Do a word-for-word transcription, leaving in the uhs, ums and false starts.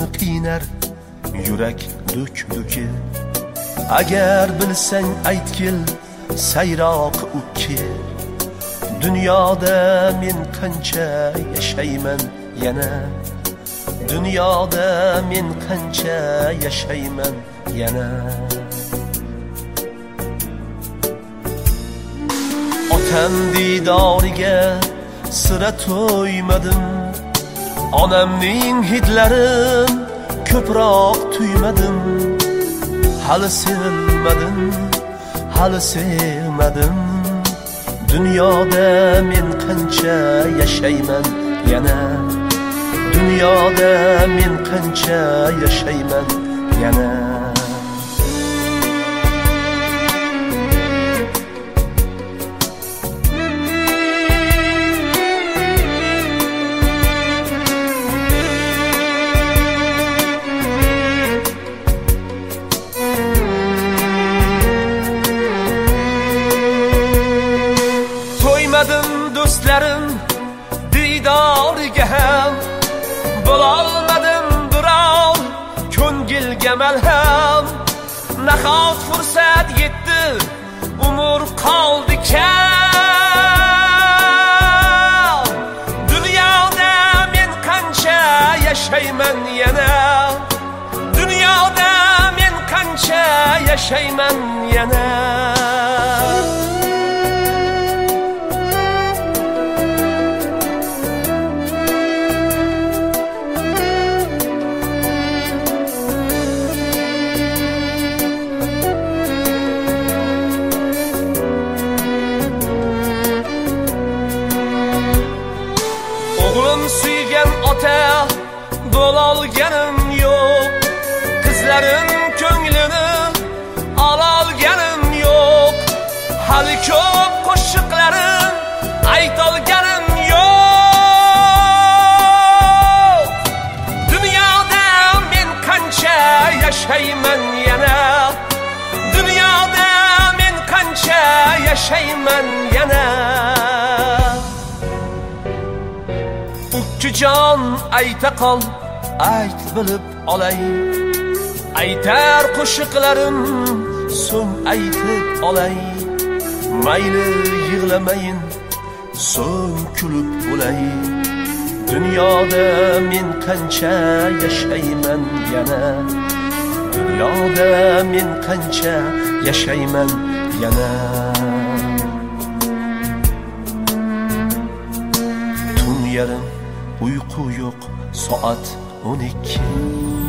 qiynar yurak duk-duki. Agar bilsang aytgil sayroq ukki. Dunyoda men qancha yashayman yana. Dunyoda men qancha yashayman yana. Otam didoriga sira to'ymadim. Onamning hidlarin ko'proq tuymadim. Hali sevmadim, hali sevmadim. Dunyoda men qancha yashayman yana. Dunyoda men qancha yashayman yana. To'ymadim do'stlarim didoriga ham. Bo'lolmadim biror ko'ngilga malham. Nahot fursat yetdi umr qoldi kam. Dunyoda men qancha yashayman yana. Dunyoda men qancha yashayman yana. O'g'lim suygan ota bo'lolganim yo'q. Qizlarim ko'nglini ololganim yo'q. Hali ko'p qo'shiqlarim aytolganim yo'q. Dunyoda men qancha yashayman yana. Dunyoda men qancha yashayman yana. Ukkijon ayta qol, ayt bilib olay. Aytar qo'shiqlarim so'ng aytib olay. Mayli yig'lamayin, so'ng kulib bo'lay. Dunyoda men qancha yashayman yana. Dunyoda men qancha yashayman yana. Tun yarim uyqu yo'q, soat o'n ikki.